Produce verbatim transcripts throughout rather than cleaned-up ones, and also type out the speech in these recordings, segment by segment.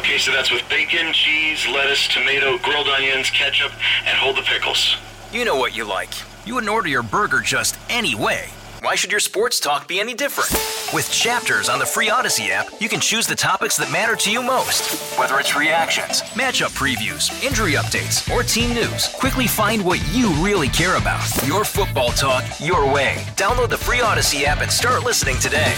Okay, so that's with bacon, cheese, lettuce, tomato, grilled onions, ketchup, and hold the pickles. You know what you like. You wouldn't order your burger just any way. Why should your sports talk be any different? With Chapters on the free Odyssey app, you can choose the topics that matter to you most. Whether it's reactions, matchup previews, injury updates, or team news, quickly find what you really care about. Your football talk, your way. Download the free Odyssey app and start listening today.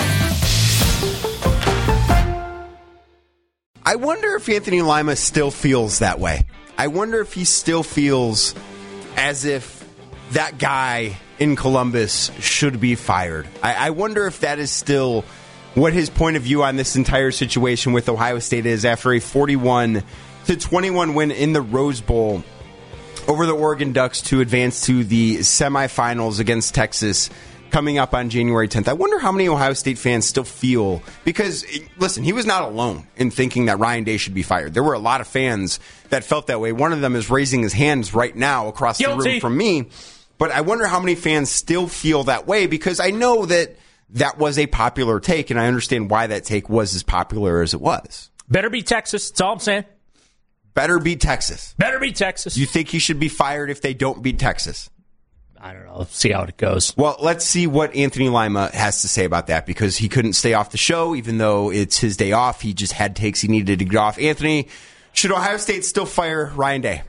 I wonder if Anthony Lima still feels that way. I wonder if he still feels as if that guy in Columbus should be fired. I, I wonder if that is still what his point of view on this entire situation with Ohio State is after a forty-one to twenty-one win in the Rose Bowl over the Oregon Ducks to advance to the semifinals against Texas coming up on January tenth. I wonder how many Ohio State fans still feel, because, listen, he was not alone in thinking that Ryan Day should be fired. There were a lot of fans that felt that way. One of them is raising his hands right now across Guilty. the room from me. But I wonder how many fans still feel that way, because I know that that was a popular take, and I understand why that take was as popular as it was. Better be Texas. That's all I'm saying. Better be Texas. Better be Texas. You think he should be fired if they don't beat Texas? I don't know. Let's see how it goes. Well, let's see what Anthony Lima has to say about that, because he couldn't stay off the show, even though it's his day off. He just had takes he needed to get off. Anthony, should Ohio State still fire Ryan Day?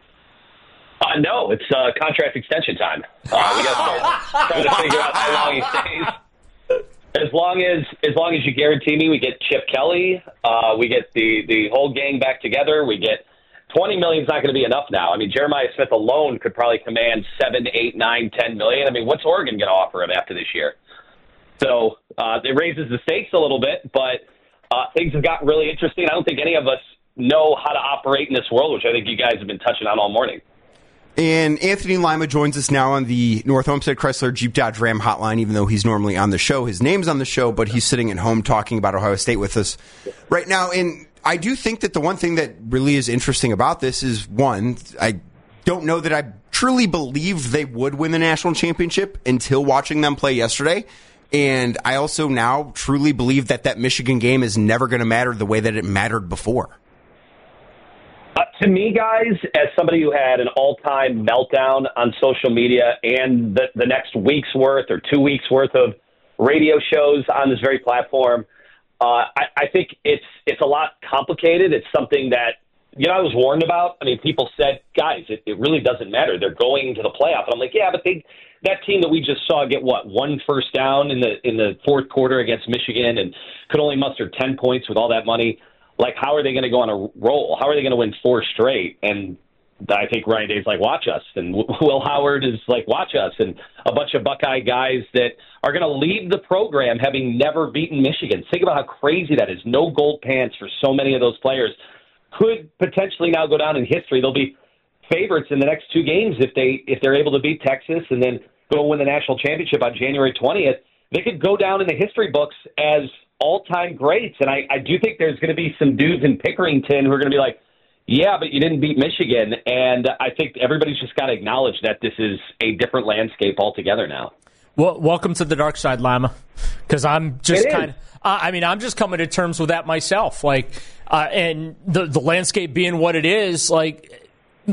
Uh, no, it's uh, contract extension time. Uh, we got to start trying to figure out how long he stays. As long as as long as you guarantee me we get Chip Kelly, uh, we get the, the whole gang back together, we get twenty million is not going to be enough now. I mean, Jeremiah Smith alone could probably command seven, eight, nine, ten million. I mean, what's Oregon going to offer him after this year? So uh, it raises the stakes a little bit, but uh, things have gotten really interesting. I don't think any of us know how to operate in this world, which I think you guys have been touching on all morning. And Anthony Lima joins us now on the North Homestead Chrysler Jeep Dodge Ram hotline, even though he's normally on the show. His name's on the show, but he's sitting at home talking about Ohio State with us right now. And I do think that the one thing that really is interesting about this is, one, I don't know that I truly believed they would win the national championship until watching them play yesterday. And I also now truly believe that that Michigan game is never going to matter the way that it mattered before. Uh, to me, guys, as somebody who had an all-time meltdown on social media and the, the next week's worth or two weeks' worth of radio shows on this very platform, uh, I, I think it's it's a lot complicated. It's something that, you know, I was warned about. I mean, people said, guys, it, it really doesn't matter. They're going to the playoff. And I'm like, yeah, but they that team that we just saw get, what, one first down in the in the fourth quarter against Michigan and could only muster ten points with all that money. Like, how are they going to go on a roll? How are they going to win four straight? And I think Ryan Day's like, watch us. And Will Howard is like, watch us. And a bunch of Buckeye guys that are going to leave the program having never beaten Michigan. Think about how crazy that is. No gold pants for so many of those players. Could potentially now go down in history. They'll be favorites in the next two games if, they, if they're able to beat Texas and then go win the national championship on January twentieth. They could go down in the history books as all-time greats. And I, I do think there's going to be some dudes in Pickerington who are going to be like, yeah, but you didn't beat Michigan. And I think everybody's just got to acknowledge that this is a different landscape altogether now. Well, welcome to the dark side, Lima, because I'm just kind of, uh, I mean, I'm just coming to terms with that myself. Like, uh, and the, the landscape being what it is, like,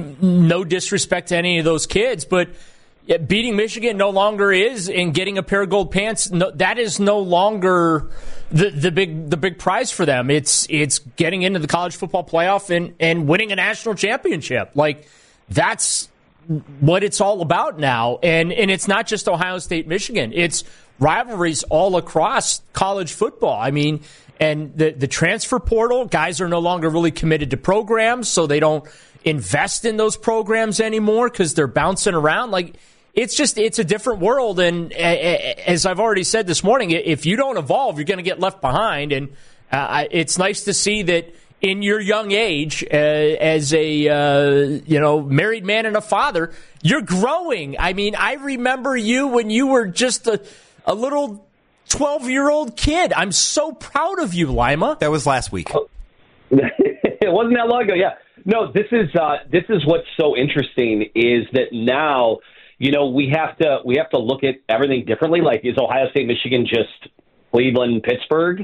no disrespect to any of those kids, but yeah, beating Michigan no longer is, and getting a pair of gold pants, no, that is no longer the, the big the big prize for them. It's it's getting into the college football playoff and, and winning a national championship. Like, that's what it's all about now. And and it's not just Ohio State, Michigan. It's rivalries all across college football. I mean, and the, the transfer portal, guys are no longer really committed to programs, so they don't invest in those programs anymore because they're bouncing around. Like, it's just, it's a different world. And as I've already said this morning, if you don't evolve, you're going to get left behind. And uh, it's nice to see that in your young age, uh, as a, uh, you know, married man and a father, you're growing. I mean, I remember you when you were just a, a little twelve-year-old kid. I'm so proud of you, Lima. That was last week. It wasn't that long ago, yeah. No, this is uh, this is what's so interesting is that now, you know, we have to we have to look at everything differently. Like, is Ohio State, Michigan just Cleveland, Pittsburgh?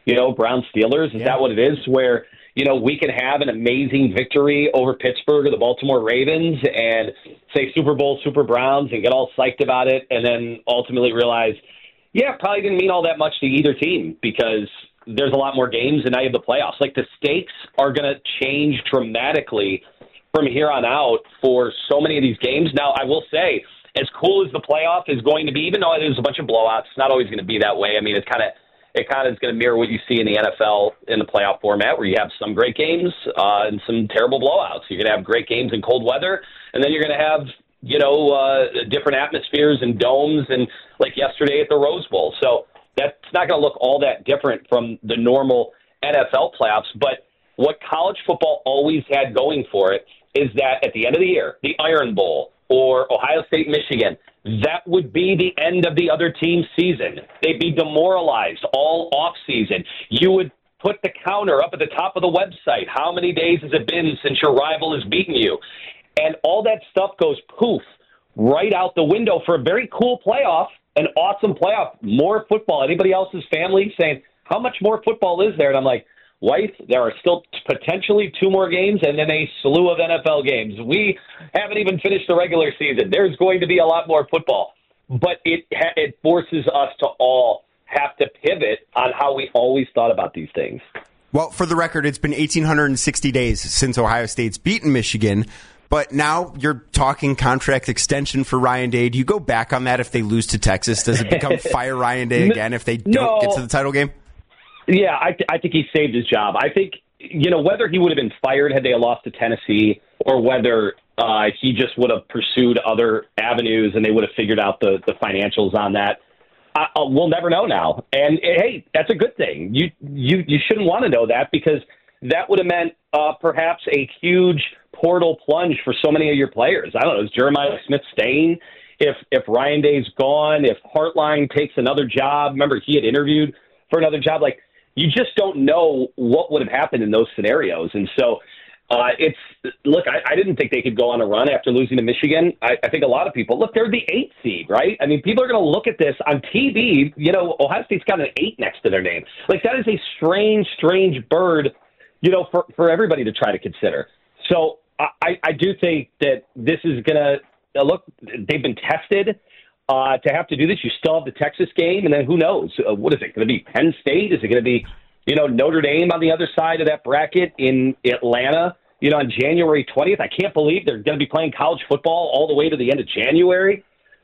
You know, Brown Steelers, is yeah. that what it is? Where, you know, we can have an amazing victory over Pittsburgh or the Baltimore Ravens and say Super Bowl, Super Browns and get all psyched about it and then ultimately realize, yeah, it probably didn't mean all that much to either team because there's a lot more games and now you have the playoffs. Like the stakes are going to change dramatically from here on out for so many of these games. Now, I will say, as cool as the playoff is going to be, even though it is a bunch of blowouts, it's not always going to be that way. I mean, it's kind of it kind of is going to mirror what you see in the N F L in the playoff format, where you have some great games uh, and some terrible blowouts. You're going to have great games in cold weather, and then you're going to have you know uh, different atmospheres and domes, and like yesterday at the Rose Bowl. So that's not going to look all that different from the normal N F L playoffs. But what college football always had going for it is that at the end of the year, the Iron Bowl or Ohio State, Michigan, that would be the end of the other team's season. They'd be demoralized all offseason. You would put the counter up at the top of the website. How many days has it been since your rival has beaten you? And all that stuff goes poof right out the window for a very cool playoff, an awesome playoff, more football. Anybody else's family saying, how much more football is there? And I'm like, wife, there are still potentially two more games and then a slew of N F L games. We haven't even finished the regular season. There's going to be a lot more football. But it it forces us to all have to pivot on how we always thought about these things. Well, for the record, it's been one thousand eight hundred sixty days since Ohio State's beaten Michigan. But now you're talking contract extension for Ryan Day. Do you go back on that if they lose to Texas? Does it become fire Ryan Day again if they don't no. get to the title game? Yeah, I, th- I think he saved his job. I think, you know, whether he would have been fired had they lost to Tennessee or whether uh, he just would have pursued other avenues and they would have figured out the, the financials on that, uh, we'll never know now. And, hey, that's a good thing. You, you, you shouldn't want to know that because that would have meant uh, perhaps a huge portal plunge for so many of your players. I don't know, is Jeremiah Smith staying? If, if Ryan Day's gone, if Hartline takes another job, remember he had interviewed for another job, like, you just don't know what would have happened in those scenarios. And so uh, it's, look, I, I didn't think they could go on a run after losing to Michigan. I, I think a lot of people, look, they're the eighth seed, right? I mean, people are going to look at this on T V. You know, Ohio State's got an eight next to their name. Like, that is a strange, strange bird, you know, for, for everybody to try to consider. So I, I do think that this is going to, look, they've been tested. Uh, to have to do this, you still have the Texas game, and then who knows? Uh, what is it going to be? Penn State? Is it going to be, you know, Notre Dame on the other side of that bracket in Atlanta, you know, on January twentieth? I can't believe they're going to be playing college football all the way to the end of January.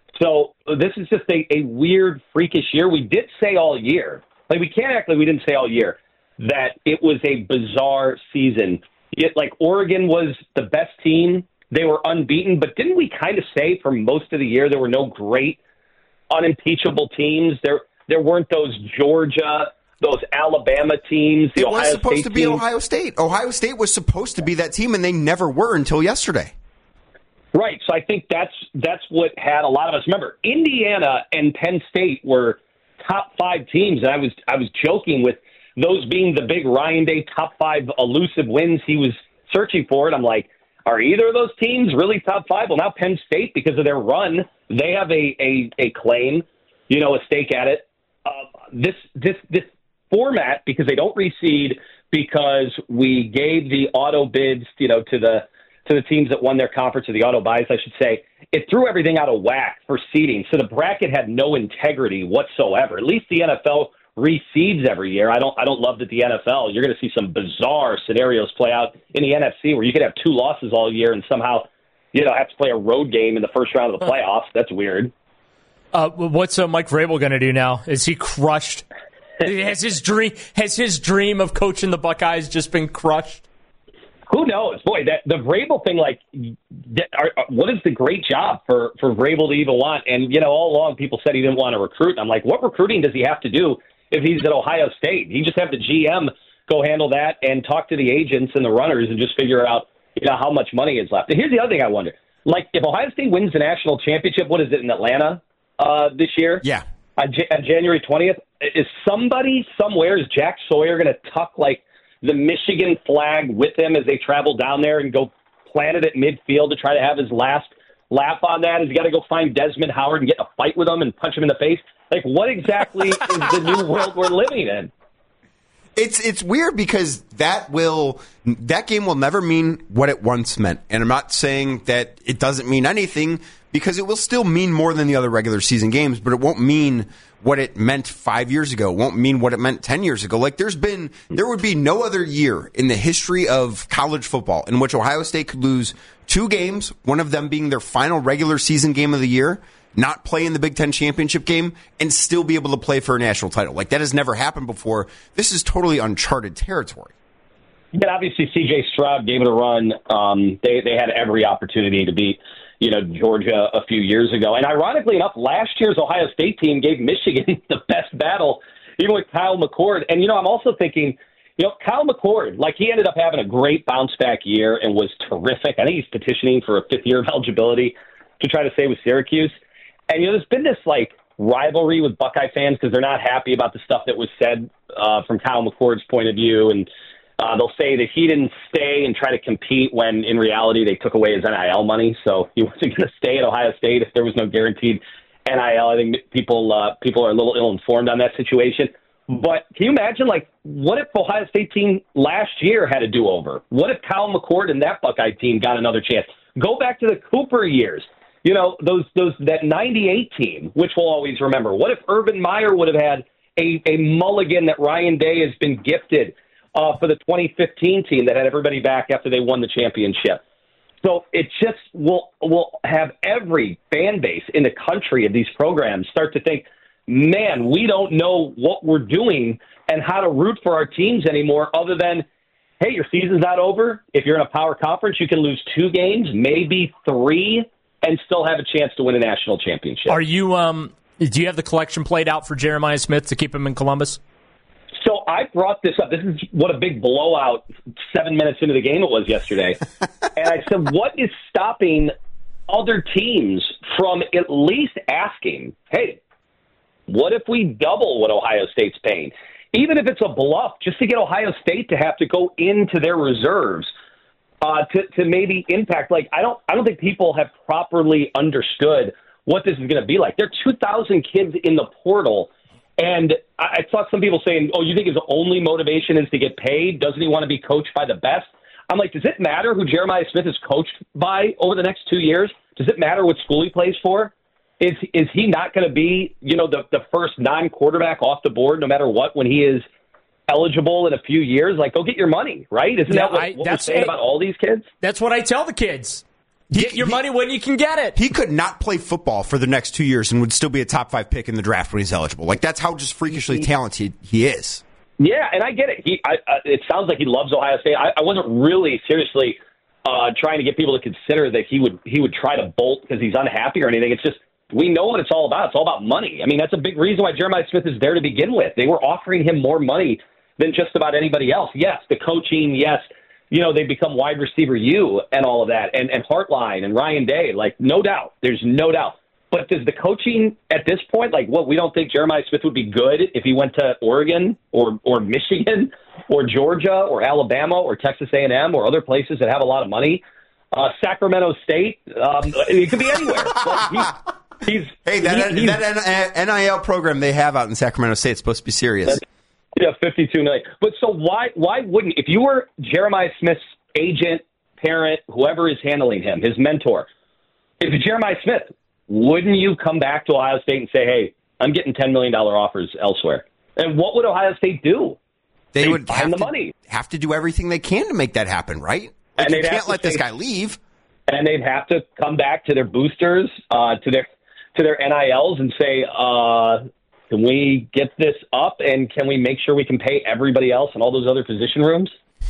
So this is just a, a weird, freakish year. We did say all year, like we can't act like we didn't say all year that it was a bizarre season. It, like Oregon was the best team. They were unbeaten, but didn't we kind of say for most of the year there were no great, unimpeachable teams? There there weren't those Georgia, those Alabama teams, the it Ohio was supposed State to be teams. Ohio State. Ohio State was supposed to be that team, and they never were until yesterday. Right, so I think that's that's what had a lot of us. Remember, Indiana and Penn State were top five teams, and I was I was joking with those being the big Ryan Day top five elusive wins he was searching for, and I'm like, are either of those teams really top five? Well, now Penn State, because of their run, they have a a, a claim, you know, a stake at it. Uh, this this this format, because they don't reseed, because we gave the auto bids, you know, to the to the teams that won their conference, or the auto buys, I should say, it threw everything out of whack for seeding. So the bracket had no integrity whatsoever. At least the N F L reseeds every year. I don't I don't love that the N F L, you're going to see some bizarre scenarios play out in the N F C where you could have two losses all year and somehow, you know, have to play a road game in the first round of the playoffs. That's weird. Uh, what's uh, Mike Vrabel going to do now? Is he crushed? has his dream has his dream of coaching the Buckeyes just been crushed? Who knows? Boy, that the Vrabel thing, like, that, are, what is the great job for, for Vrabel to even want? And, you know, all along people said he didn't want to recruit. I'm like, what recruiting does he have to do if he's at Ohio State? He just have the G M go handle that and talk to the agents and the runners and just figure out, you know, how much money is left. And here's the other thing I wonder. Like, if Ohio State wins the national championship, what is it, in Atlanta uh, this year? Yeah. On, J- on January twentieth, is somebody somewhere, is Jack Sawyer going to tuck, like, the Michigan flag with him as they travel down there and go plant it at midfield to try to have his last laugh on that? Has he got to go find Desmond Howard and get in a fight with him and punch him in the face? Like, what exactly is the new world we're living in? It's it's weird because that will that game will never mean what it once meant. And I'm not saying that it doesn't mean anything, because it will still mean more than the other regular season games, but it won't mean what it meant five years ago. It won't mean what it meant ten years ago. Like there's been there would be no other year in the history of college football in which Ohio State could lose two games, one of them being their final regular season game of the year, not play in the Big Ten championship game, and still be able to play for a national title. Like, that has never happened before. This is totally uncharted territory. But obviously, C J Stroud gave it a run. Um, they they had every opportunity to beat, you know, Georgia a few years ago. And ironically enough, last year's Ohio State team gave Michigan the best battle, even with Kyle McCord. And, you know, I'm also thinking, you know, Kyle McCord, like, he ended up having a great bounce-back year and was terrific. I think he's petitioning for a fifth year of eligibility to try to stay with Syracuse. And, you know, there's been this, like, rivalry with Buckeye fans because they're not happy about the stuff that was said uh, from Kyle McCord's point of view. And uh, they'll say that he didn't stay and try to compete when, in reality, they took away his N I L money. So he wasn't going to stay at Ohio State if there was no guaranteed N I L. I think people uh, people are a little ill-informed on that situation. But can you imagine, like, what if Ohio State team last year had a do-over? What if Kyle McCord and that Buckeye team got another chance? Go back to the Cooper years. You know, those those that ninety-eight team, which we'll always remember. What if Urban Meyer would have had a, a mulligan that Ryan Day has been gifted uh, for the twenty fifteen team that had everybody back after they won the championship? So it just will will have every fan base in the country of these programs start to think, man, we don't know what we're doing and how to root for our teams anymore other than, hey, your season's not over. If you're in a power conference, you can lose two games, maybe three, and still have a chance to win a national championship. Are you? Um, do you have the collection played out for Jeremiah Smith to keep him in Columbus? So I brought this up. This is what a big blowout seven minutes into the game it was yesterday. And I said, what is stopping other teams from at least asking, hey, what if we double what Ohio State's paying? Even if it's a bluff, just to get Ohio State to have to go into their reserves uh, to, to maybe impact. Like, I don't I don't think people have properly understood what this is going to be like. There are two thousand kids in the portal, and I, I saw some people saying, oh, you think his only motivation is to get paid? Doesn't he want to be coached by the best? I'm like, does it matter who Jeremiah Smith is coached by over the next two years? Does it matter what school he plays for? Is is he not going to be, you know, the, the first non-quarterback off the board no matter what when he is eligible in a few years? Like, go get your money, right? Isn't yeah, that what, I, what that's we're saying what, about all these kids? That's what I tell the kids. Get He, your he, money when you can get it. He could not play football for the next two years and would still be a top five pick in the draft when he's eligible. Like, that's how just freakishly talented he is. Yeah, and I get it. He, I, uh, it sounds like he loves Ohio State. I, I wasn't really seriously uh, trying to get people to consider that he would he would try to bolt because he's unhappy or anything. It's just, we know what it's all about. It's all about money. I mean, that's a big reason why Jeremiah Smith is there to begin with. They were offering him more money than just about anybody else. Yes, the coaching, yes, you know, they become wide receiver U and all of that, and, and Hartline and Ryan Day, like, no doubt. There's no doubt. But does the coaching at this point, like, what, we don't think Jeremiah Smith would be good if he went to Oregon or or Michigan or Georgia or Alabama or Texas A and M or other places that have a lot of money? Uh, Sacramento State, um, it could be anywhere. But he, He's, hey, that, he, that N I L program they have out in Sacramento State is supposed to be serious. Yeah, fifty-two million. But so why why wouldn't, if you were Jeremiah Smith's agent, parent, whoever is handling him, his mentor, if it's Jeremiah Smith, wouldn't you come back to Ohio State and say, hey, I'm getting ten million dollars offers elsewhere? And what would Ohio State do? They They'd would find have the to, money. have to do everything they can to make that happen, right? Like, And you they'd can't have to let this say- guy leave. And they'd have to come back to their boosters, uh, to their to their N I Ls and say, uh, can we get this up and can we make sure we can pay everybody else in all those other position rooms?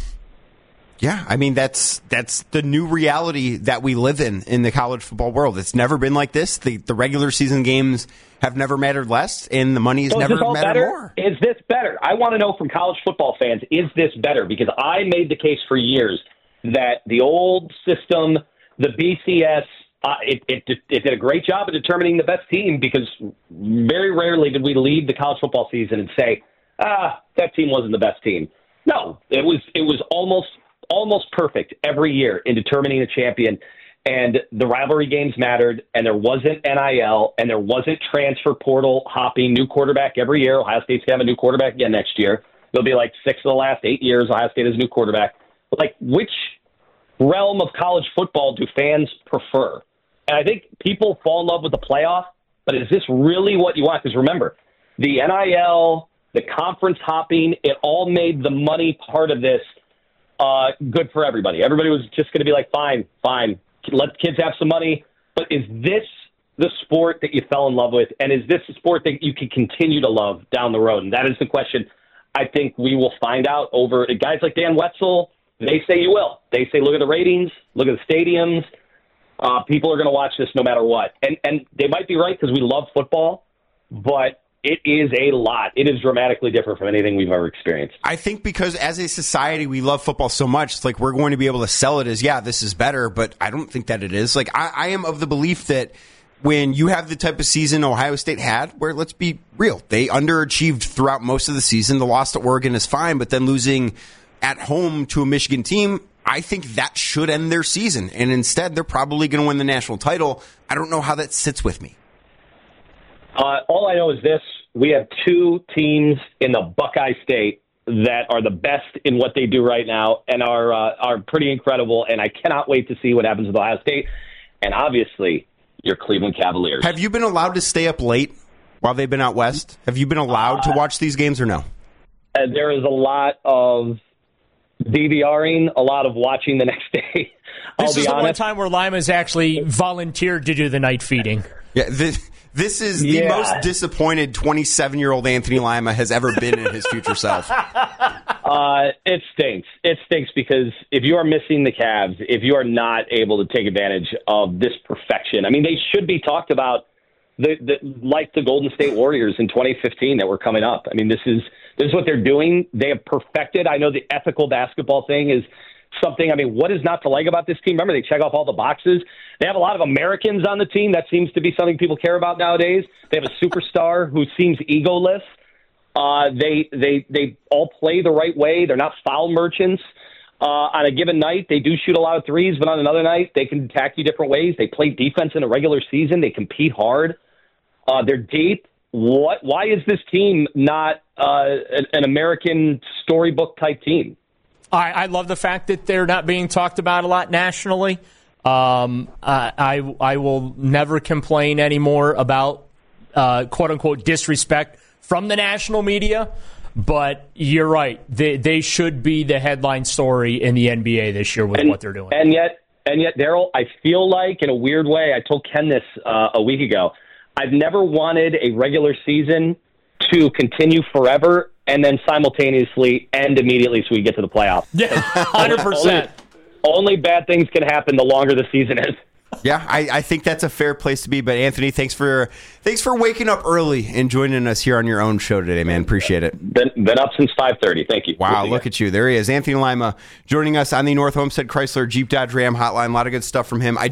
Yeah, I mean, that's that's the new reality that we live in in the college football world. It's never been like this. The the regular season games have never mattered less, and the money has So is never this all mattered better? more. Is this better? I want to know from college football fans, is this better? Because I made the case for years that the old system, the B C S, uh, it, it, it did a great job of determining the best team because very rarely did we leave the college football season and say, ah, that team wasn't the best team. No, it was it was almost almost perfect every year in determining a champion. And the rivalry games mattered, and there wasn't N I L, and there wasn't transfer portal hopping, new quarterback every year. Ohio State's going to have a new quarterback again next year. They'll be like six of the last eight years. Ohio State has a new quarterback. But like, which realm of college football do fans prefer? And I think people fall in love with the playoff, but is this really what you want? Because remember, the N I L, the conference hopping, it all made the money part of this uh, good for everybody. Everybody was just going to be like, fine, fine, let kids have some money. But is this the sport that you fell in love with? And is this a sport that you can continue to love down the road? And that is the question I think we will find out over guys like Dan Wetzel. They say you will. They say, look at the ratings, look at the stadiums. Uh, people are going to watch this no matter what. And and they might be right because we love football, but it is a lot. It is dramatically different from anything we've ever experienced. I think because as a society, we love football so much, it's like we're going to be able to sell it as, yeah, this is better, but I don't think that it is. Like, I, I am of the belief that when you have the type of season Ohio State had, where, let's be real, they underachieved throughout most of the season. The loss to Oregon is fine, but then losing at home to a Michigan team, I think that should end their season. And instead, they're probably going to win the national title. I don't know how that sits with me. Uh, all I know is this. We have two teams in the Buckeye State that are the best in what they do right now and are uh, are pretty incredible, and I cannot wait to see what happens with Ohio State. And obviously, your Cleveland Cavaliers. Have you been allowed to stay up late while they've been out west? Have you been allowed uh, to watch these games or no? Uh, there is a lot of DVRing, a lot of watching the next day. I'll this be is the honest. one time where Lima's actually volunteered to do the night feeding. Yeah, this, this is the yeah. most disappointed twenty-seven-year-old Anthony Lima has ever been in his future self. Uh, it stinks. It stinks because if you are missing the Cavs, if you are not able to take advantage of this perfection, I mean, they should be talked about the, the, like the Golden State Warriors in twenty fifteen that were coming up. I mean, this is this is what they're doing. They have perfected. I know the ethical basketball thing is something. I mean, what is not to like about this team? Remember, they check off all the boxes. They have a lot of Americans on the team. That seems to be something people care about nowadays. They have a superstar who seems egoless. Uh, they they they all play the right way. They're not foul merchants. Uh, on a given night, they do shoot a lot of threes, but on another night, they can attack you different ways. They play defense in a regular season. They compete hard. Uh, they're deep. What? Why is this team not uh, an, an American storybook type team? I, I love the fact that they're not being talked about a lot nationally. Um, I, I I will never complain anymore about uh, quote unquote disrespect from the national media. But you're right; they they should be the headline story in the N B A this year with and, what they're doing. And yet, and yet, Daryl, I feel like in a weird way, I told Ken this uh, a week ago. I've never wanted a regular season to continue forever and then simultaneously end immediately so we get to the playoffs. Yeah, one hundred percent. Only, only bad things can happen the longer the season is. Yeah, I, I think that's a fair place to be. But Anthony, thanks for thanks for waking up early and joining us here on your own show today, man. Appreciate it. Been, been up since five thirty. Thank you. Wow, look at you. There he is. Anthony Lima joining us on the North Homestead Chrysler Jeep Dodge Ram hotline. A lot of good stuff from him. I